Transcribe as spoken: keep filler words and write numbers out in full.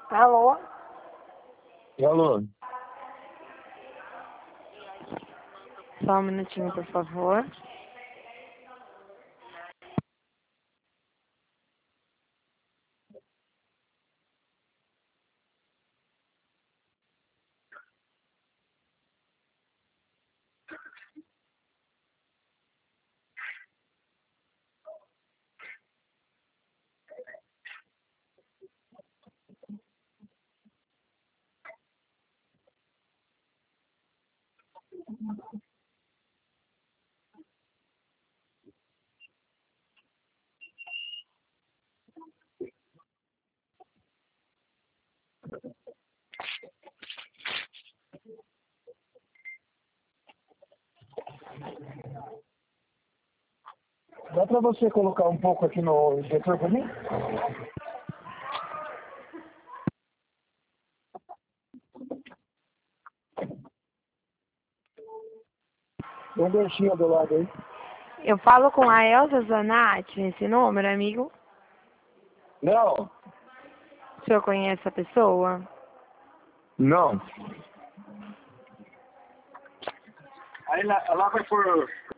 Alô? Alô? Só um minutinho, por favor. Dá pra você colocar um pouco aqui no injetor pra mim? Tem um ganchinho do lado aí. Eu falo com a Elza Zanatti nesse número, amigo. Não. O senhor conhece a pessoa? Não. Aí lá, lá vai por